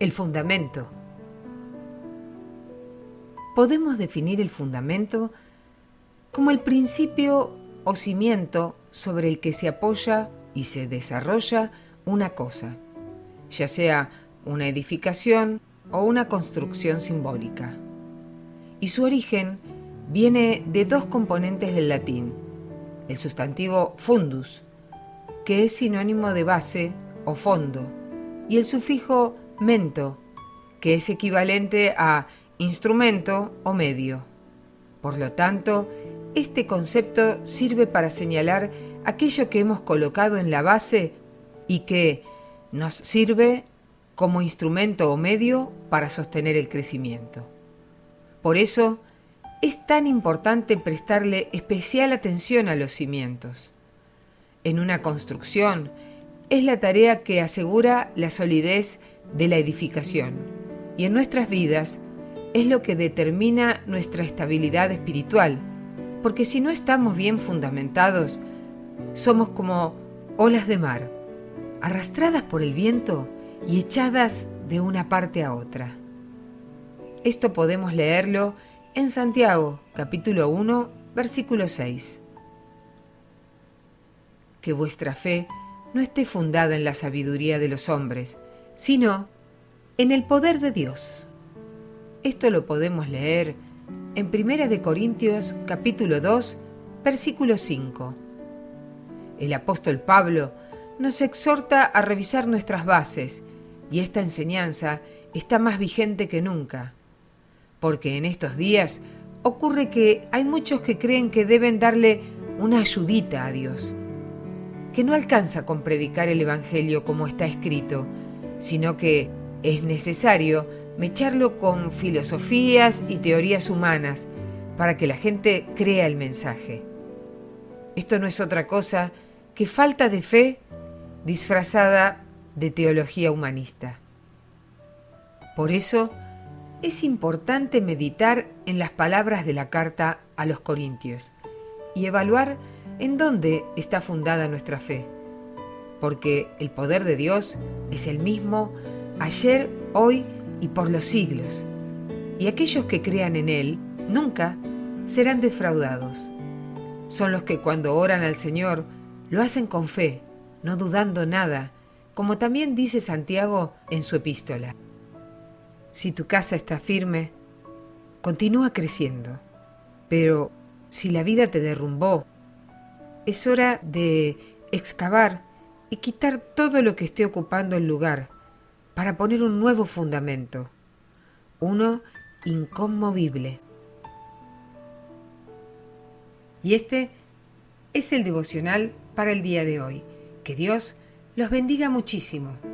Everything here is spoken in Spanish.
El fundamento. Podemos definir el fundamento como el principio o cimiento sobre el que se apoya y se desarrolla una cosa, ya sea una edificación o una construcción simbólica. Y su origen viene de dos componentes del latín, el sustantivo fundus, que es sinónimo de base o fondo, y el sufijo mento, que es equivalente a instrumento o medio. Por lo tanto, este concepto sirve para señalar aquello que hemos colocado en la base y que nos sirve como instrumento o medio para sostener el crecimiento. Por eso, es tan importante prestarle especial atención a los cimientos. En una construcción, es la tarea que asegura la solidez de la edificación, y en nuestras vidas es lo que determina nuestra estabilidad espiritual, porque si no estamos bien fundamentados, somos como olas de mar, arrastradas por el viento y echadas de una parte a otra. Esto podemos leerlo en Santiago, capítulo 1, versículo 6. Que vuestra fe no esté fundada en la sabiduría de los hombres, sino en el poder de Dios. Esto lo podemos leer en 1 Corintios capítulo 2, versículo 5. El apóstol Pablo nos exhorta a revisar nuestras bases, y esta enseñanza está más vigente que nunca, porque en estos días ocurre que hay muchos que creen que deben darle una ayudita a Dios, que no alcanza con predicar el Evangelio como está escrito, sino que es necesario mecharlo con filosofías y teorías humanas para que la gente crea el mensaje. Esto no es otra cosa que falta de fe disfrazada de teología humanista. Por eso, es importante meditar en las palabras de la carta a los Corintios y evaluar en dónde está fundada nuestra fe, porque el poder de Dios es el mismo ayer, hoy y por los siglos, y aquellos que crean en Él nunca serán defraudados. Son los que cuando oran al Señor lo hacen con fe, no dudando nada, como también dice Santiago en su epístola. Si tu casa está firme, continúa creciendo, pero si la vida te derrumbó, es hora de excavar y quitar todo lo que esté ocupando el lugar para poner un nuevo fundamento, uno inconmovible. Y este es el devocional para el día de hoy. Que Dios los bendiga muchísimo.